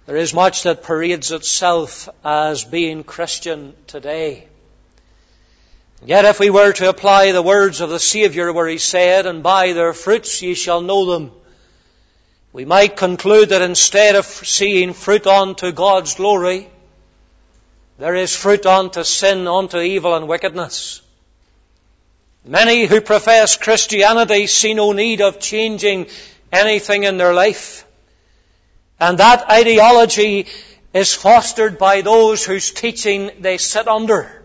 There is much that parades itself as being Christian today. Yet if we were to apply the words of the Saviour where He said, "And by their fruits ye shall know them," we might conclude that instead of seeing fruit unto God's glory, there is fruit unto sin, unto evil and wickedness. Many who profess Christianity see no need of changing anything in their life. And that ideology is fostered by those whose teaching they sit under.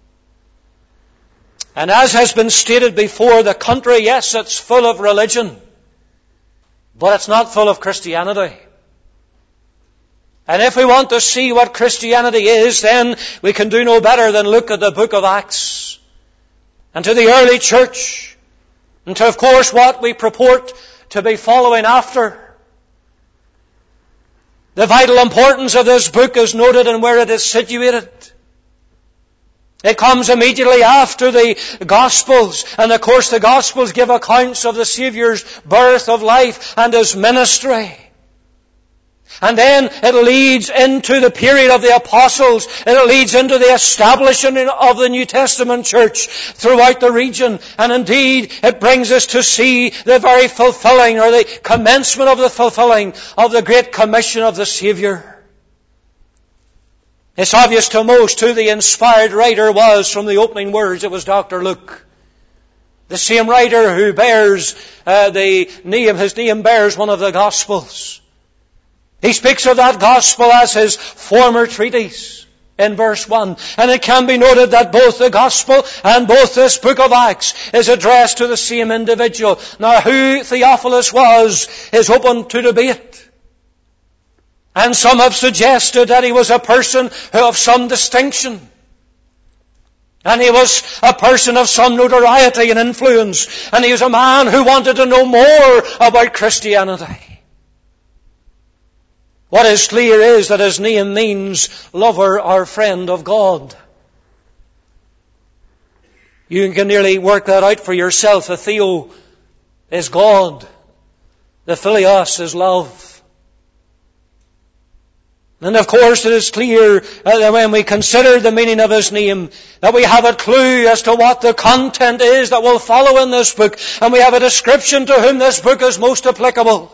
And as has been stated before, the country, yes, it's full of religion, but it's not full of Christianity. And if we want to see what Christianity is, then we can do no better than look at the book of Acts and to the early church, and to, of course, what we purport to be following after. The vital importance of this book is noted in where it is situated. It comes immediately after the Gospels, and of course the Gospels give accounts of the Saviour's birth, of life, and His ministry. And then it leads into the period of the Apostles, and it leads into the establishment of the New Testament church throughout the region. And indeed, it brings us to see the very fulfilling, or the commencement of the fulfilling, of the Great Commission of the Saviour. It's obvious to most who the inspired writer was from the opening words. It was Dr. Luke. The same writer who bears his name bears one of the Gospels. He speaks of that Gospel as his former treatise in verse 1. And it can be noted that both the Gospel and both this book of Acts is addressed to the same individual. Now, who Theophilus was is open to debate. And some have suggested that he was a person of some distinction. And he was a person of some notoriety and influence. And he was a man who wanted to know more about Christianity. What is clear is that his name means lover or friend of God. You can nearly work that out for yourself. The Theo is God. The Philios is love. And of course it is clear that when we consider the meaning of his name, that we have a clue as to what the content is that will follow in this book. And we have a description to whom this book is most applicable.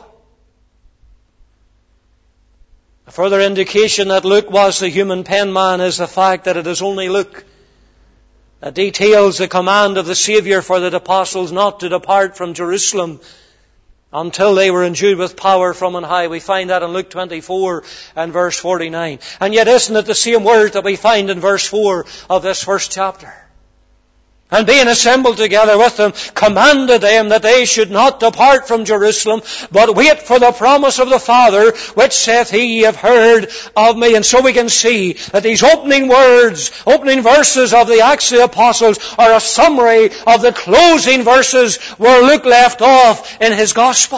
A further indication that Luke was the human penman is the fact that it is only Luke that details the command of the Saviour for the apostles not to depart from Jerusalem until they were endued with power from on high. We find that in Luke 24 and verse 49. And yet isn't it the same word that we find in verse 4 of this first chapter? And being assembled together with them, commanded them that they should not depart from Jerusalem, but wait for the promise of the Father, which saith he, ye have heard of me. And so we can see that these opening words, opening verses of the Acts of the Apostles are a summary of the closing verses where Luke left off in his Gospel.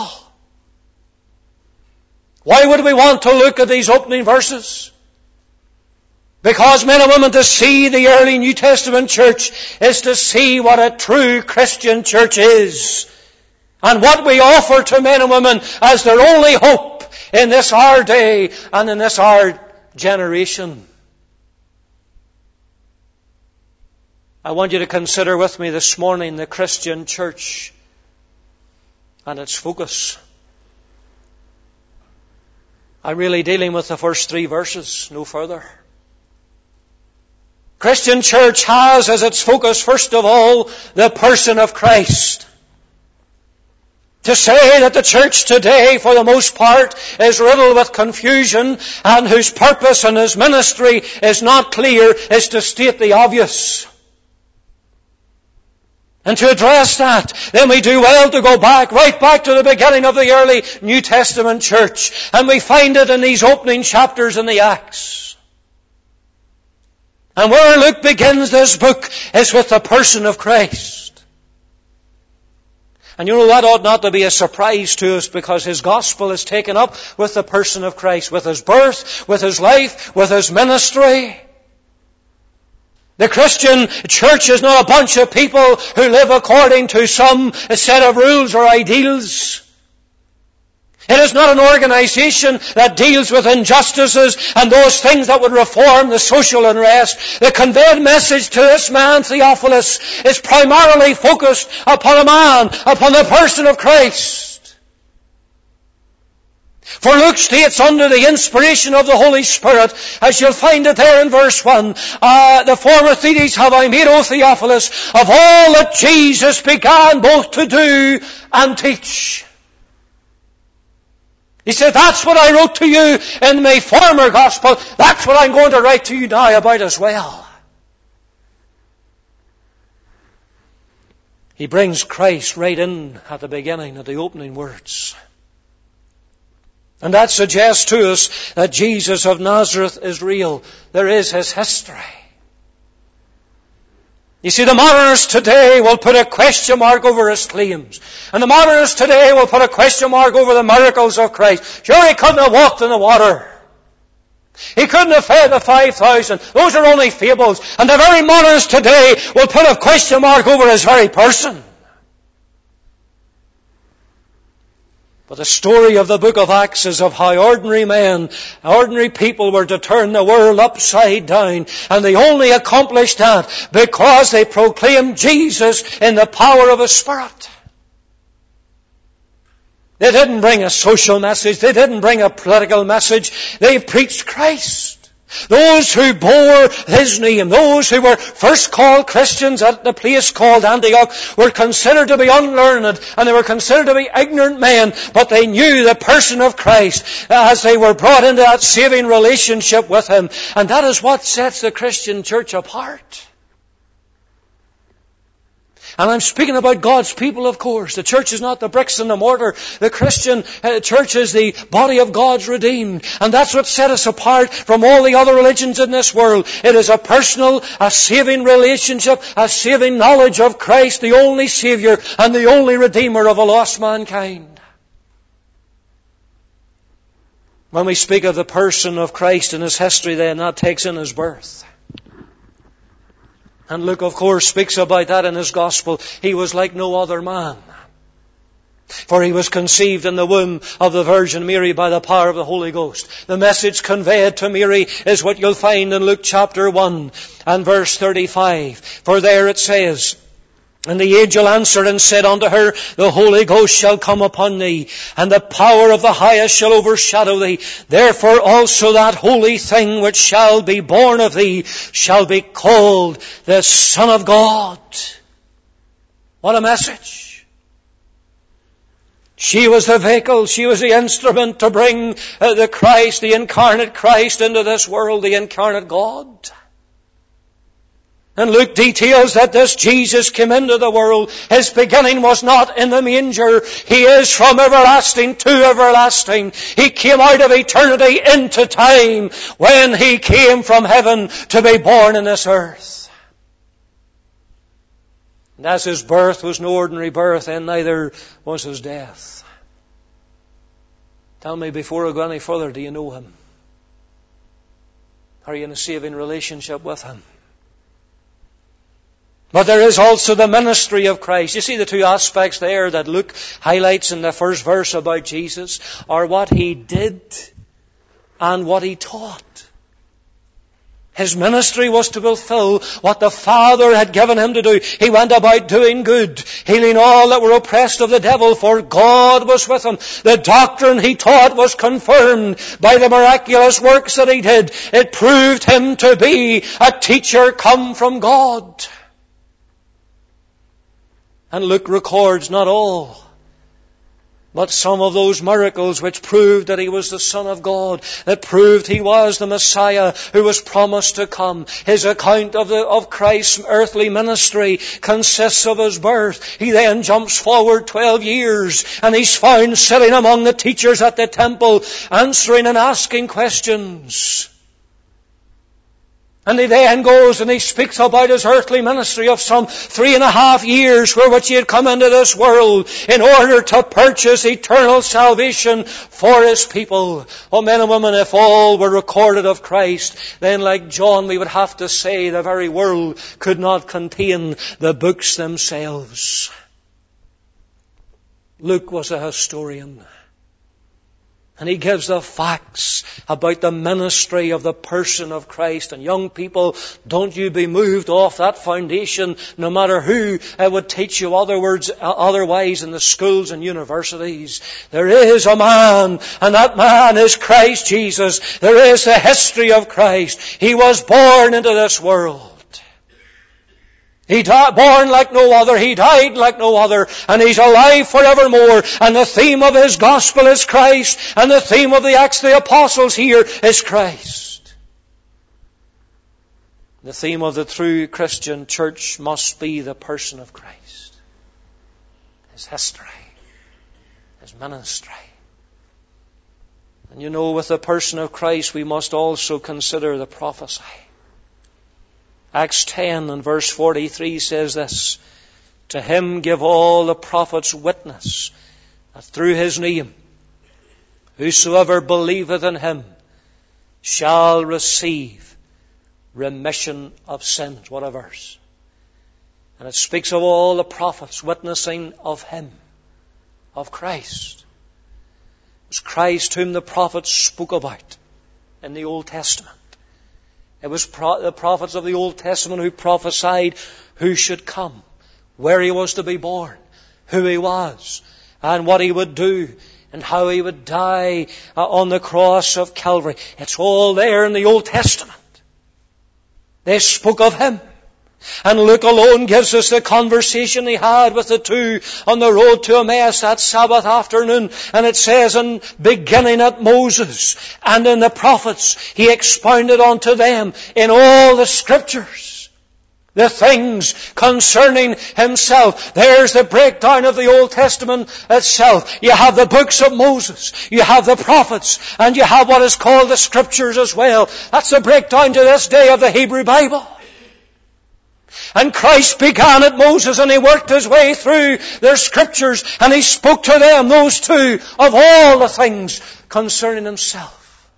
Why would we want to look at these opening verses? Because, men and women, to see the early New Testament church is to see what a true Christian church is. And what we offer to men and women as their only hope in this our day and in this our generation. I want you to consider with me this morning the Christian church and its focus. I'm really dealing with the first 3 verses, no further. Christian church has as its focus, first of all, the person of Christ. To say that the church today, for the most part, is riddled with confusion and whose purpose and his ministry is not clear is to state the obvious. And to address that, then we do well to go back, right back to the beginning of the early New Testament church. And we find it in these opening chapters in the Acts. And where Luke begins this book is with the person of Christ. And you know, that ought not to be a surprise to us, because his gospel is taken up with the person of Christ, with his birth, with his life, with his ministry. The Christian church is not a bunch of people who live according to some set of rules or ideals. It is not an organization that deals with injustices and those things that would reform the social unrest. The conveyed message to this man, Theophilus, is primarily focused upon a man, upon the person of Christ. For Luke states under the inspiration of the Holy Spirit, as you'll find it there in verse 1, the former theses have I made, O Theophilus, of all that Jesus began both to do and teach. He said, that's what I wrote to you in my former gospel. That's what I'm going to write to you now about as well. He brings Christ right in at the beginning, at the opening words. And that suggests to us that Jesus of Nazareth is real. There is His history. You see, the modernists today will put a question mark over His claims. And the modernists today will put a question mark over the miracles of Christ. Sure, He couldn't have walked in the water. He couldn't have fed the 5,000. Those are only fables. And the very modernists today will put a question mark over His very person. But the story of the book of Acts is of how ordinary men, ordinary people were to turn the world upside down. And they only accomplished that because they proclaimed Jesus in the power of His Spirit. They didn't bring a social message. They didn't bring a political message. They preached Christ. Those who bore His name, those who were first called Christians at the place called Antioch, were considered to be unlearned and they were considered to be ignorant men, but they knew the person of Christ as they were brought into that saving relationship with Him. And that is what sets the Christian church apart. And I'm speaking about God's people, of course. The church is not the bricks and the mortar. The Christian church is the body of God's redeemed. And that's what set us apart from all the other religions in this world. It is a personal, a saving relationship, a saving knowledge of Christ, the only Savior and the only Redeemer of a lost mankind. When we speak of the person of Christ and His history, then that takes in His birth. And Luke, of course, speaks about that in his gospel. He was like no other man. For He was conceived in the womb of the Virgin Mary by the power of the Holy Ghost. The message conveyed to Mary is what you'll find in Luke chapter 1 and verse 35. For there it says, and the angel answered and said unto her, the Holy Ghost shall come upon thee, and the power of the highest shall overshadow thee. Therefore also that holy thing which shall be born of thee shall be called the Son of God. What a message. She was the vehicle, she was the instrument to bring the Christ, the incarnate Christ into this world, the incarnate God. And Luke details that this Jesus came into the world. His beginning was not in the manger. He is from everlasting to everlasting. He came out of eternity into time when He came from heaven to be born in this earth. And as His birth was no ordinary birth, and neither was His death. Tell me before I go any further, do you know Him? Are you in a saving relationship with Him? But there is also the ministry of Christ. You see the two aspects there that Luke highlights in the first verse about Jesus are what He did and what He taught. His ministry was to fulfill what the Father had given Him to do. He went about doing good, healing all that were oppressed of the devil, for God was with Him. The doctrine He taught was confirmed by the miraculous works that He did. It proved Him to be a teacher come from God. And Luke records not all, but some of those miracles which proved that He was the Son of God, that proved He was the Messiah who was promised to come. His account of Christ's earthly ministry consists of His birth. He then jumps forward 12 years and He's found sitting among the teachers at the temple, answering and asking questions. And He then goes and He speaks about His earthly ministry of some 3.5 years for which He had come into this world in order to purchase eternal salvation for His people. Oh, men and women, if all were recorded of Christ, then like John we would have to say the very world could not contain the books themselves. Luke was a historian. And he gives the facts about the ministry of the person of Christ. And young people, don't you be moved off that foundation, no matter who would teach you otherwise in the schools and universities. There is a man, and that man is Christ Jesus. There is the history of Christ. He was born into this world. He died, born like no other. He died like no other. And He's alive forevermore. And the theme of His gospel is Christ. And the theme of the Acts of the Apostles here is Christ. The theme of the true Christian church must be the person of Christ. His history. His ministry. And you know, with the person of Christ, we must also consider the prophecy. Acts 10 and verse 43 says this, to Him give all the prophets witness that through His name whosoever believeth in Him shall receive remission of sins. What a verse. And it speaks of all the prophets witnessing of Him, of Christ. It was Christ whom the prophets spoke about in the Old Testament. It was the prophets of the Old Testament who prophesied who should come, where He was to be born, who He was, and what He would do, and how He would die on the cross of Calvary. It's all there in the Old Testament. They spoke of Him. And Luke alone gives us the conversation he had with the two on the road to Emmaus that Sabbath afternoon. And it says, and beginning at Moses and in the prophets, He expounded unto them in all the Scriptures the things concerning Himself. There's the breakdown of the Old Testament itself. You have the books of Moses, you have the prophets, and you have what is called the Scriptures as well. That's the breakdown to this day of the Hebrew Bible. And Christ began at Moses and He worked His way through their Scriptures and He spoke to them, those two, of all the things concerning Himself.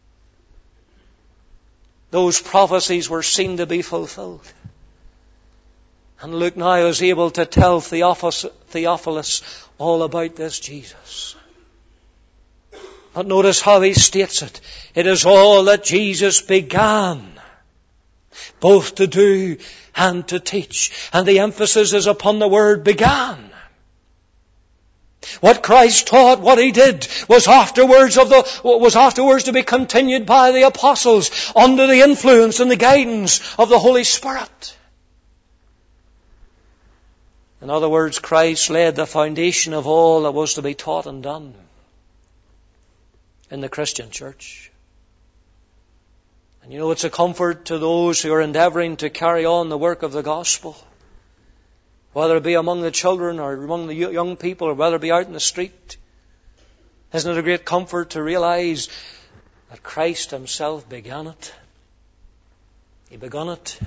Those prophecies were seen to be fulfilled. And Luke now is able to tell Theophilus all about this Jesus. But notice how he states it. It is all that Jesus began both to do and to teach. And the emphasis is upon the word began. What Christ taught, what He did, was afterwards to be continued by the apostles under the influence and the guidance of the Holy Spirit. In other words, Christ laid the foundation of all that was to be taught and done in the Christian church. And you know, it's a comfort to those who are endeavouring to carry on the work of the gospel, whether it be among the children or among the young people, or whether it be out in the street. Isn't it a great comfort to realise that Christ Himself began it? He begun it.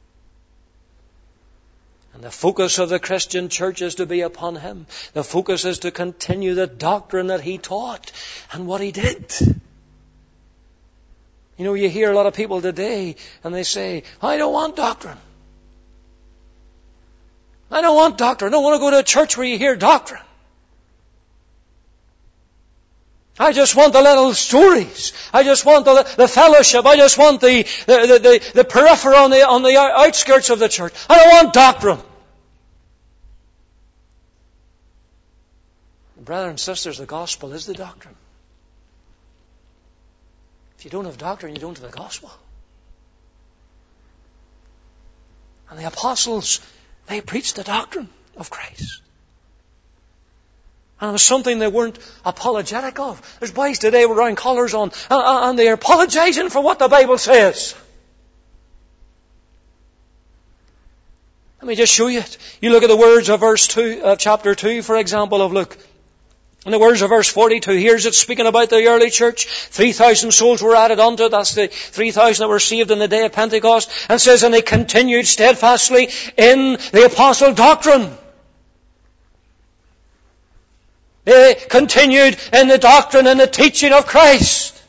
And the focus of the Christian church is to be upon Him. The focus is to continue the doctrine that He taught and what He did. You know, you hear a lot of people today and they say, I don't want doctrine. I don't want doctrine. I don't want to go to a church where you hear doctrine. I just want the little stories. I just want the fellowship. I just want the periphery on the outskirts of the church. I don't want doctrine. Brothers and sisters, the gospel is the doctrine. If you don't have doctrine, you don't have the gospel. And the apostles, they preached the doctrine of Christ. And it was something they weren't apologetic of. There's boys today with round collars on, and they're apologizing for what the Bible says. Let me just show you it. You look at the words of chapter 2, for example, of Luke. In the words of verse 42, here's it speaking about the early church. 3,000 souls were added unto it. That's the 3,000 that were saved in the day of Pentecost. And says, and they continued steadfastly in the apostle doctrine. They continued in the doctrine and the teaching of Christ.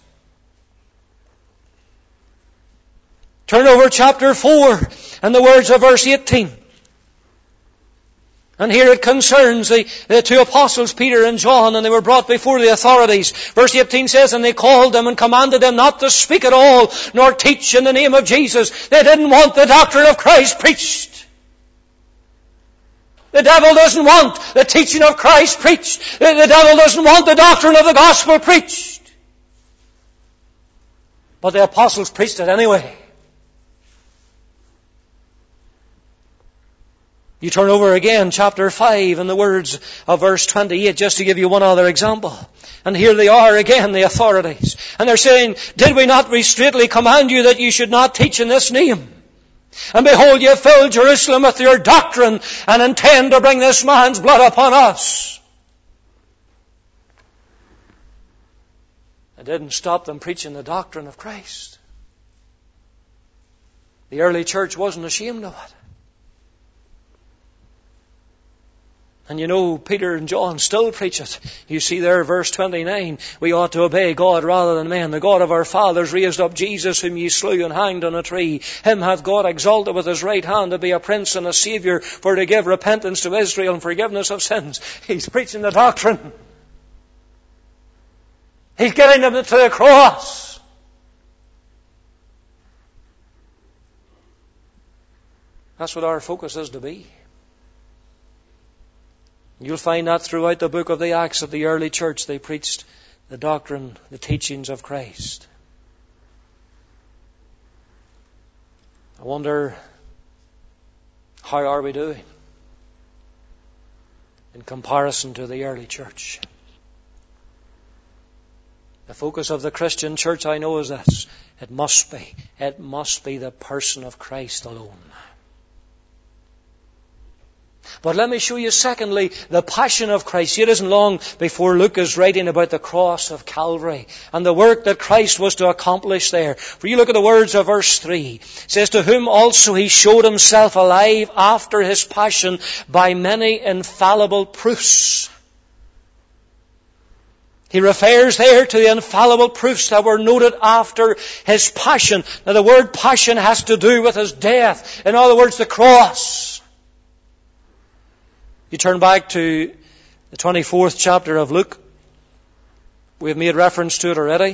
Turn over chapter 4 and the words of verse 18. And here it concerns the two apostles, Peter and John, and they were brought before the authorities. Verse 18 says, and they called them and commanded them not to speak at all, nor teach in the name of Jesus. They didn't want the doctrine of Christ preached. The devil doesn't want the teaching of Christ preached. The devil doesn't want the doctrine of the gospel preached. But the apostles preached it anyway. You turn over again, chapter 5, in the words of verse 28, just to give you one other example. And here they are again, the authorities. And they're saying, did we not straitly command you that you should not teach in this name? And behold, you fill Jerusalem with your doctrine and intend to bring this man's blood upon us. It didn't stop them preaching the doctrine of Christ. The early church wasn't ashamed of it. And you know, Peter and John still preach it. You see there, verse 29, we ought to obey God rather than men. The God of our fathers raised up Jesus, whom ye slew and hanged on a tree. Him hath God exalted with his right hand to be a prince and a saviour, for to give repentance to Israel and forgiveness of sins. He's preaching the doctrine. He's getting them to the cross. That's what our focus is to be. You'll find that throughout the book of the Acts of the early church. They preached the doctrine, the teachings of Christ. I wonder, how are we doing in comparison to the early church? The focus of the Christian church, I know, is this. It must be the person of Christ alone. But let me show you, secondly, the passion of Christ. It isn't long before Luke is writing about the cross of Calvary and the work that Christ was to accomplish there. For you look at the words of verse 3. It says, to whom also he showed himself alive after his passion by many infallible proofs. He refers there to the infallible proofs that were noted after his passion. Now the word passion has to do with his death. In other words, the cross. You turn back to the 24th chapter of Luke. We've made reference to it already.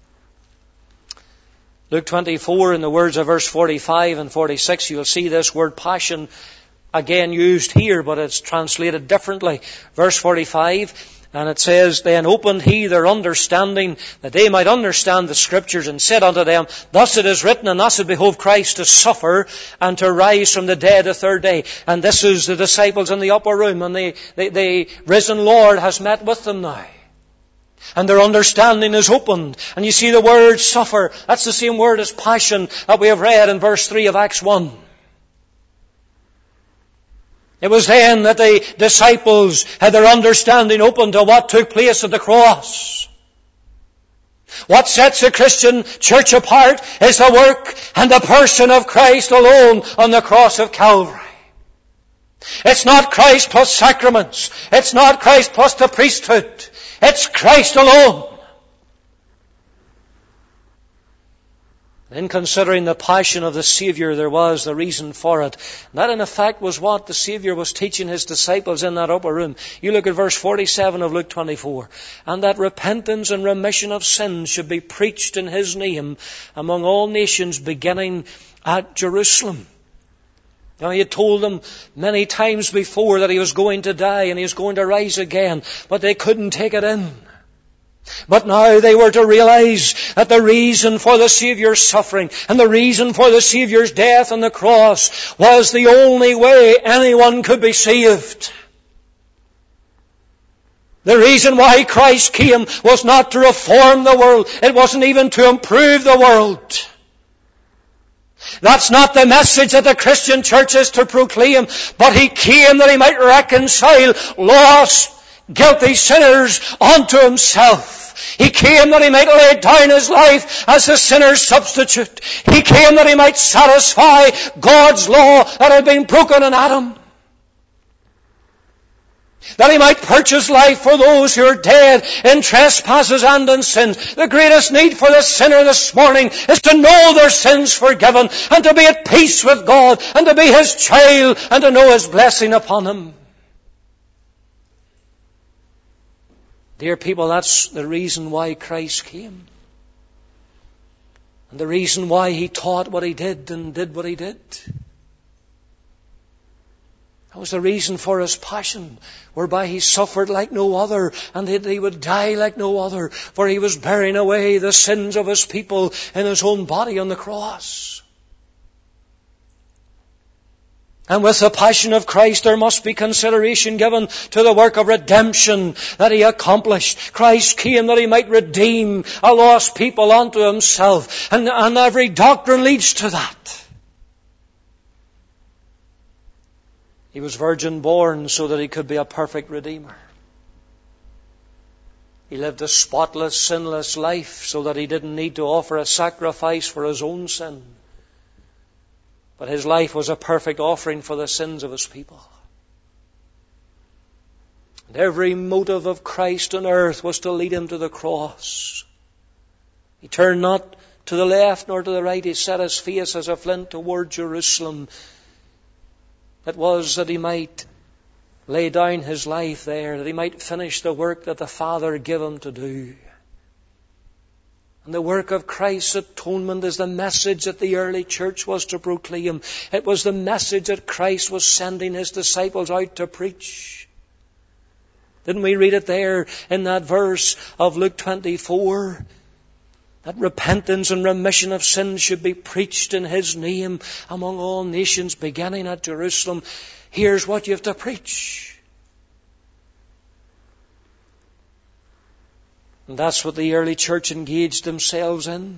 Luke 24, in the words of verse 45 and 46, you'll see this word passion again used here, but it's translated differently. Verse 45, and it says, then opened he their understanding, that they might understand the Scriptures, and said unto them, thus it is written, and thus it behoved Christ to suffer, and to rise from the dead the third day. And this is the disciples in the upper room, and the risen Lord has met with them now. And their understanding is opened. And you see the word suffer, that's the same word as passion that we have read in verse 3 of Acts 1. It was then that the disciples had their understanding open to what took place at the cross. What sets the Christian church apart is the work and the person of Christ alone on the cross of Calvary. It's not Christ plus sacraments. It's not Christ plus the priesthood. It's Christ alone. In considering the passion of the Saviour, there was the reason for it. That in effect was what the Saviour was teaching his disciples in that upper room. You look at verse 47 of Luke 24. And that repentance and remission of sins should be preached in his name among all nations, beginning at Jerusalem. Now, he had told them many times before that he was going to die and he was going to rise again, but they couldn't take it in. But now they were to realize that the reason for the Saviour's suffering and the reason for the Saviour's death on the cross was the only way anyone could be saved. The reason why Christ came was not to reform the world. It wasn't even to improve the world. That's not the message that the Christian church is to proclaim. But he came that he might reconcile lost, guilty sinners unto himself. He came that he might lay down his life as the sinner's substitute. He came that he might satisfy God's law that had been broken in Adam. That he might purchase life for those who are dead in trespasses and in sins. The greatest need for the sinner this morning is to know their sins forgiven and to be at peace with God and to be his child and to know his blessing upon him. Dear people, that's the reason why Christ came. And the reason why He taught what He did and did what He did. That was the reason for His passion, whereby He suffered like no other, and that He would die like no other, for He was bearing away the sins of His people in His own body on the cross. And with the passion of Christ, there must be consideration given to the work of redemption that He accomplished. Christ came that He might redeem a lost people unto Himself. And every doctrine leads to that. He was virgin born so that He could be a perfect Redeemer. He lived a spotless, sinless life so that He didn't need to offer a sacrifice for His own sin. But His life was a perfect offering for the sins of His people. And every motive of Christ on earth was to lead Him to the cross. He turned not to the left nor to the right. He set His face as a flint toward Jerusalem. It was that He might lay down His life there, that He might finish the work that the Father gave Him to do. And the work of Christ's atonement is the message that the early church was to proclaim. It was the message that Christ was sending His disciples out to preach. Didn't we read it there in that verse of Luke 24? That repentance and remission of sins should be preached in His name among all nations, beginning at Jerusalem. Here's what you have to preach. And that's what the early church engaged themselves in.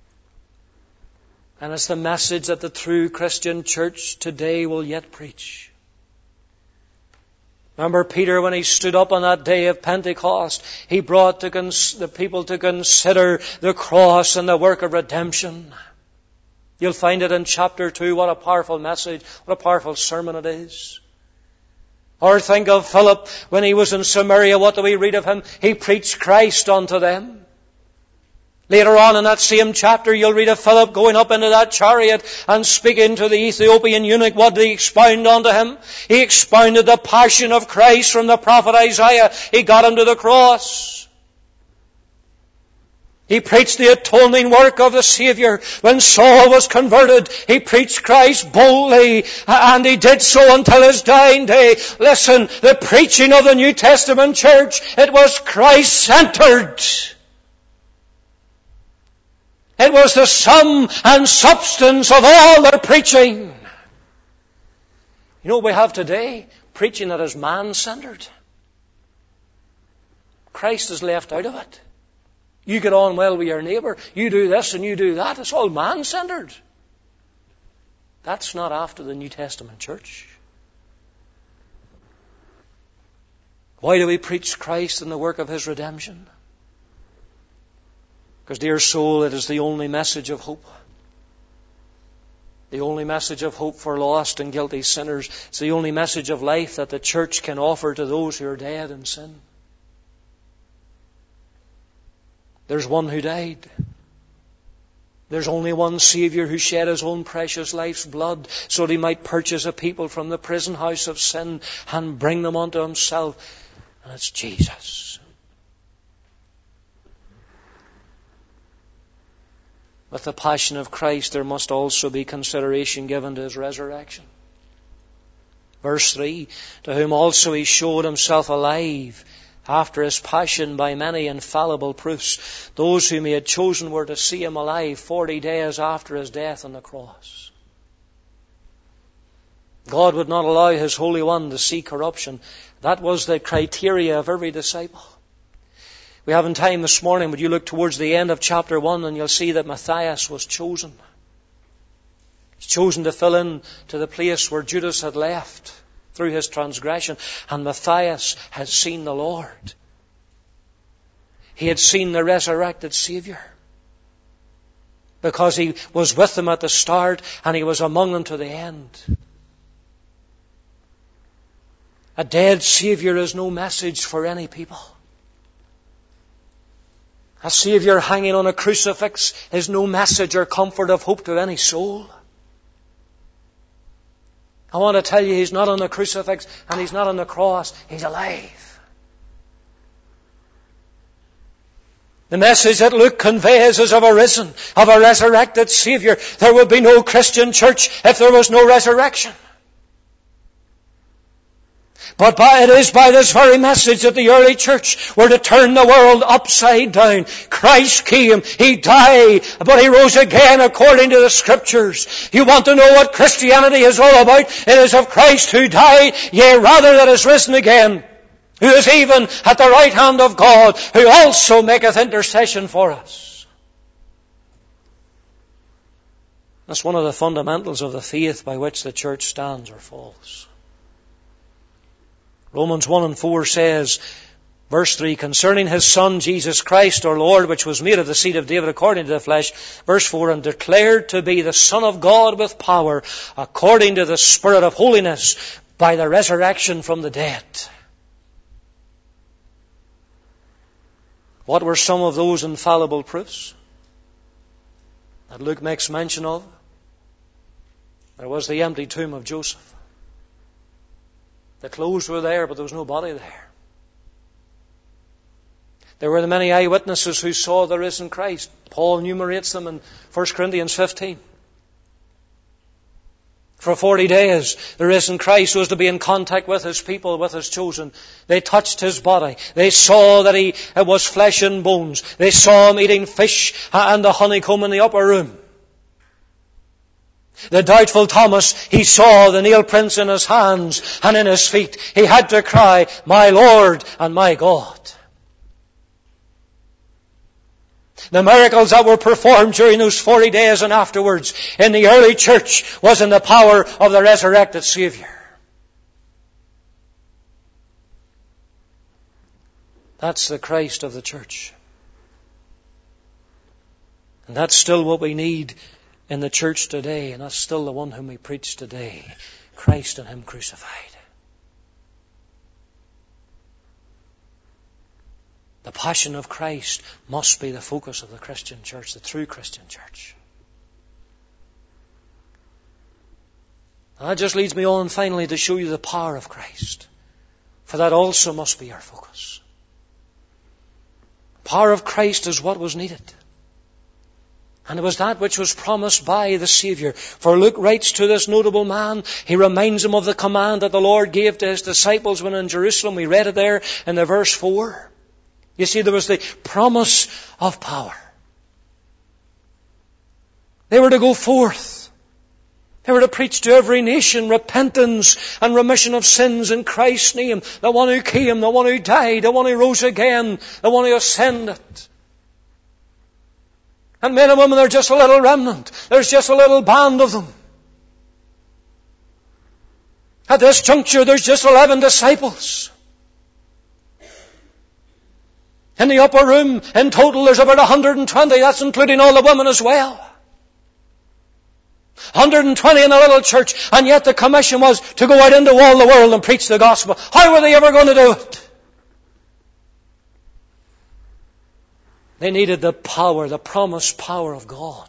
And it's the message that the true Christian church today will yet preach. Remember Peter, when he stood up on that day of Pentecost, he brought the people to consider the cross and the work of redemption. You'll find it in chapter 2. What a powerful message, what a powerful sermon it is. Or think of Philip when he was in Samaria. What do we read of him? He preached Christ unto them. Later on in that same chapter, you'll read of Philip going up into that chariot and speaking to the Ethiopian eunuch. What did he expound unto him? He expounded the passion of Christ from the prophet Isaiah. He got him to the cross. He preached the atoning work of the Savior. When Saul was converted, he preached Christ boldly, and he did so until his dying day. Listen, the preaching of the New Testament church, it was Christ-centered. It was the sum and substance of all their preaching. You know what we have today? Preaching that is man-centered. Christ is left out of it. You get on well with your neighbour. You do this and you do that. It's all man-centered. That's not after the New Testament church. Why do we preach Christ and the work of His redemption? Because, dear soul, it is the only message of hope. The only message of hope for lost and guilty sinners. It's the only message of life that the church can offer to those who are dead in sin. There's one who died. There's only one Savior who shed His own precious life's blood so that He might purchase a people from the prison house of sin and bring them unto Himself. And it's Jesus. With the passion of Christ, there must also be consideration given to His resurrection. Verse 3, to whom also He showed Himself alive after His passion by many infallible proofs. Those whom He had chosen were to see Him alive 40 days after His death on the cross. God would not allow His Holy One to see corruption. That was the criteria of every disciple. We haven't time this morning, but you look towards the end of chapter 1 and you'll see that Matthias was chosen. He's chosen to fill in to the place where Judas had left through his transgression. And Matthias had seen the Lord. He had seen the resurrected Savior. Because he was with them at the start and he was among them to the end. A dead Savior is no message for any people. A Savior hanging on a crucifix is no message or comfort of hope to any soul. I want to tell you, He's not on the crucifix and He's not on the cross. He's alive. The message that Luke conveys is of a risen, of a resurrected Savior. There would be no Christian church if there was no resurrection. But it is by this very message that the early church were to turn the world upside down. Christ came, He died, but He rose again according to the Scriptures. You want to know what Christianity is all about? It is of Christ who died, yea, rather that is risen again, who is even at the right hand of God, who also maketh intercession for us. That's one of the fundamentals of the faith by which the church stands or falls. Romans 1:4 says, verse 3, concerning His Son, Jesus Christ, our Lord, which was made of the seed of David according to the flesh, verse 4, and declared to be the Son of God with power, according to the Spirit of holiness, by the resurrection from the dead. What were some of those infallible proofs that Luke makes mention of? There was the empty tomb of Joseph. The clothes were there, but there was no body there. There were the many eyewitnesses who saw the risen Christ. Paul enumerates them in 1 Corinthians 15. For 40 days, the risen Christ was to be in contact with His people, with His chosen. They touched His body. They saw that He was flesh and bones. They saw Him eating fish and the honeycomb in the upper room. The doubtful Thomas, he saw the nail prints in His hands and in His feet. He had to cry, my Lord and my God. The miracles that were performed during those 40 days and afterwards in the early church was in the power of the resurrected Savior. That's the Christ of the church. And that's still what we need in the church today, and that's still the one whom we preach today, Christ and Him crucified. The passion of Christ must be the focus of the Christian church, the true Christian church. And that just leads me on finally to show you the power of Christ, for that also must be our focus. The power of Christ is what was needed. And it was that which was promised by the Savior. For Luke writes to this notable man, he reminds him of the command that the Lord gave to His disciples when in Jerusalem. We read it there in the verse 4. You see, there was the promise of power. They were to go forth. They were to preach to every nation repentance and remission of sins in Christ's name. The one who came, the one who died, the one who rose again, the one who ascended. And men and women, they're just a little remnant. There's just a little band of them. At this juncture, there's just 11 disciples. In the upper room, in total, there's about 120. That's including all the women as well. 120 in the little church. And yet the commission was to go out into all the world and preach the gospel. How were they ever going to do it? They needed the power, the promised power of God.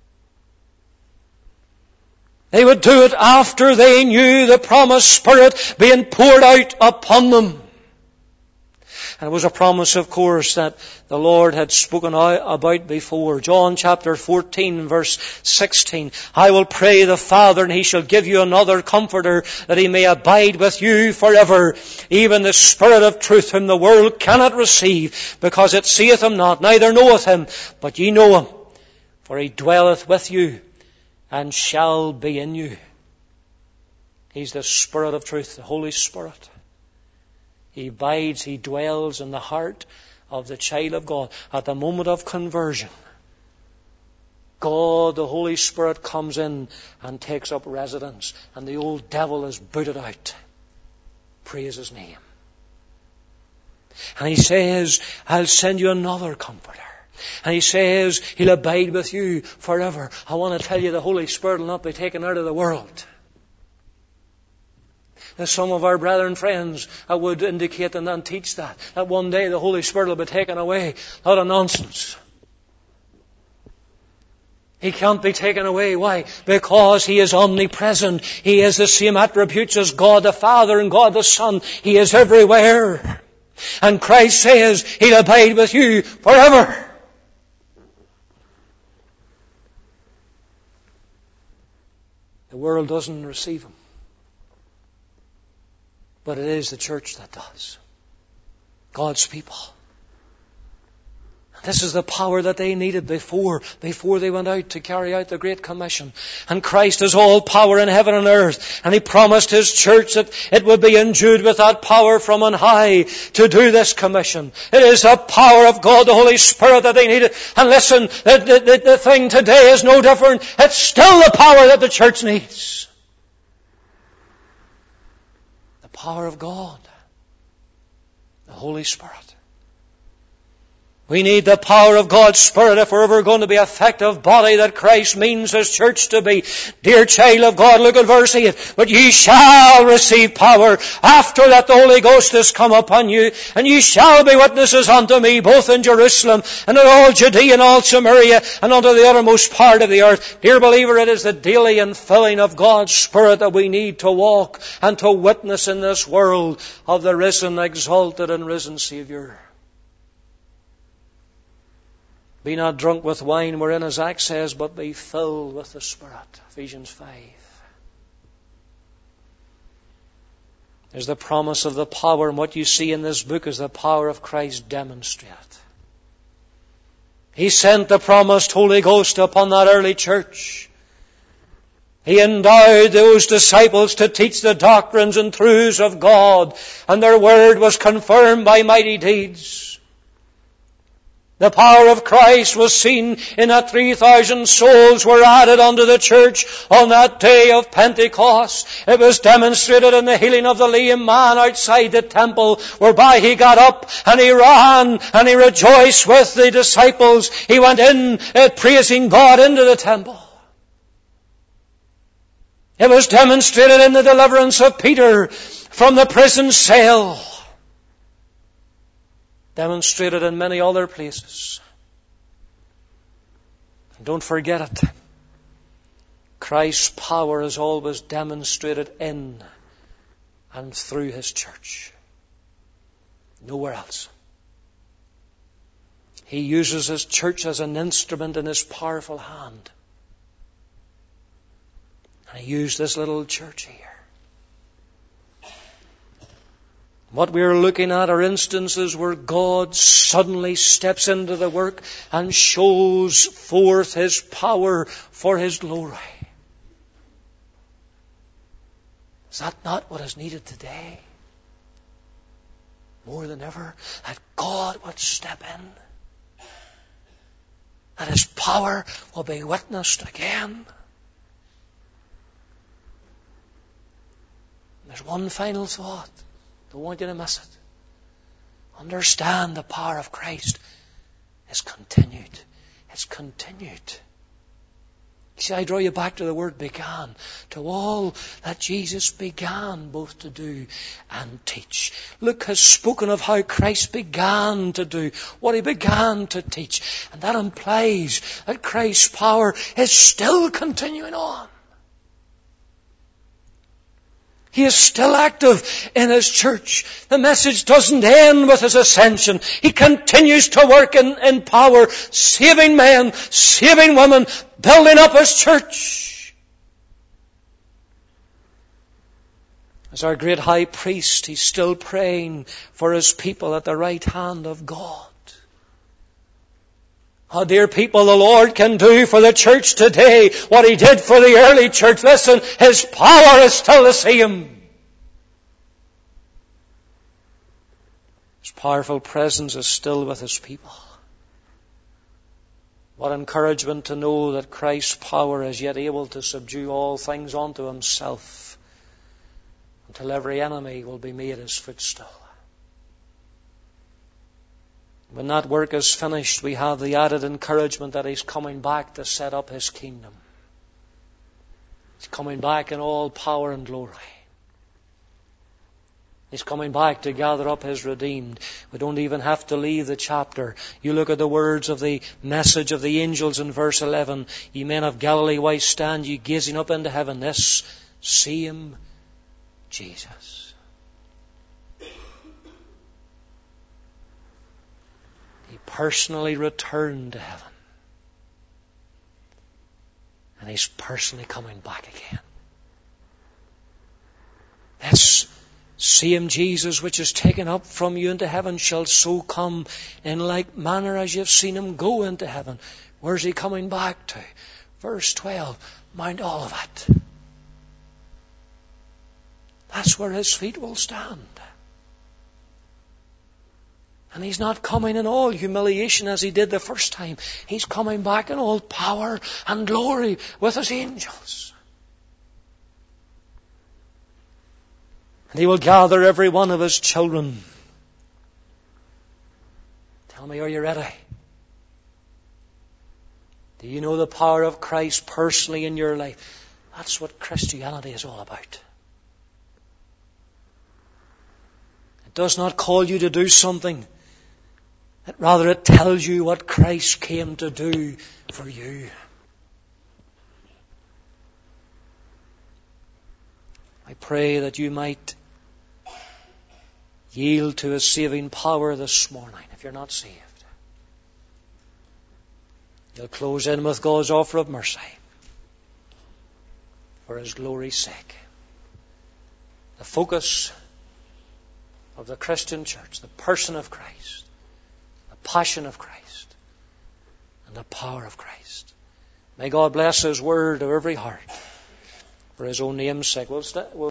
They would do it after they knew the promised Spirit being poured out upon them. And it was a promise, of course, that the Lord had spoken about before. John chapter 14, verse 16. I will pray the Father, and He shall give you another Comforter, that He may abide with you forever. Even the Spirit of truth, whom the world cannot receive, because it seeth Him not, neither knoweth Him. But ye know Him, for He dwelleth with you, and shall be in you. He's the Spirit of truth, the Holy Spirit. He abides, He dwells in the heart of the child of God. At the moment of conversion, God, the Holy Spirit, comes in and takes up residence, and the old devil is booted out. Praise His name. And He says, I'll send you another Comforter. And He says, He'll abide with you forever. I want to tell you, the Holy Spirit will not be taken out of the world. As some of our brethren and friends would indicate and teach that one day the Holy Spirit will be taken away. Not a nonsense. He can't be taken away. Why? Because He is omnipresent. He has the same attributes as God the Father and God the Son. He is everywhere. And Christ says He'll abide with you forever. The world doesn't receive Him. But it is the church that does. God's people. This is the power that they needed before they went out to carry out the Great Commission. And Christ has all power in heaven and earth. And He promised His church that it would be endued with that power from on high to do this commission. It is the power of God, the Holy Spirit, that they needed. And listen, the thing today is no different. It's still the power that the church needs. The power of God. The Holy Spirit. We need the power of God's Spirit if we're ever going to be an effective body that Christ means His church to be. Dear child of God, look at verse 8. But ye shall receive power after that the Holy Ghost is come upon you, and ye shall be witnesses unto me, both in Jerusalem and in all Judea and all Samaria and unto the uttermost part of the earth. Dear believer, it is the daily infilling of God's Spirit that we need to walk and to witness in this world of the risen, exalted and risen Saviour. Be not drunk with wine wherein, as Acts says, but be filled with the Spirit. Ephesians 5. There's the promise of the power, and what you see in this book is the power of Christ demonstrated. He sent the promised Holy Ghost upon that early church. He endowed those disciples to teach the doctrines and truths of God, and their word was confirmed by mighty deeds. The power of Christ was seen in that 3,000 souls were added unto the church on that day of Pentecost. It was demonstrated in the healing of the lame man outside the temple, whereby he got up and he ran and he rejoiced with the disciples. He went in praising God into the temple. It was demonstrated in the deliverance of Peter from the prison cell. Demonstrated in many other places. And don't forget it. Christ's power is always demonstrated in and through His church. Nowhere else. He uses His church as an instrument in His powerful hand. And He used this little church here. What we are looking at are instances where God suddenly steps into the work and shows forth His power for His glory. Is that not what is needed today? More than ever, that God would step in. That His power will be witnessed again. There's one final thought. Don't want you to miss it. Understand the power of Christ is continued. It's continued. See, I draw you back to the word began. To all that Jesus began both to do and teach. Luke has spoken of how Christ began to do, what He began to teach. And that implies that Christ's power is still continuing on. He is still active in His church. The message doesn't end with His ascension. He continues to work in power, saving men, saving women, building up His church. As our great high priest, He's still praying for His people at the right hand of God. Oh, dear people, the Lord can do for the church today what He did for the early church. Listen, His power is still the same. His powerful presence is still with His people. What encouragement to know that Christ's power is yet able to subdue all things unto Himself, until every enemy will be made His footstool. When that work is finished, we have the added encouragement that He's coming back to set up His kingdom. He's coming back in all power and glory. He's coming back to gather up His redeemed. We don't even have to leave the chapter. You look at the words of the message of the angels in verse 11. Ye men of Galilee, why stand ye gazing up into heaven? This same Jesus. He personally returned to heaven. And He's personally coming back again. this same Jesus which is taken up from you into heaven shall so come in like manner as you've seen him go into heaven. Where's he coming back to? Verse 12, Mount Olivet. That's where his feet will stand. And he's not coming in all humiliation as he did the first time. He's coming back in all power and glory with his angels. And he will gather every one of his children. Tell me, are you ready? Do you know the power of Christ personally in your life? That's what Christianity is all about. It does not call you to do something. Rather, it tells you what Christ came to do for you. I pray that you might yield to His saving power this morning if you're not saved. You'll close in with God's offer of mercy for His glory's sake. The focus of the Christian church, the person of Christ, passion of Christ and the power of Christ. May God bless His word to every heart for His own name's sake. We'll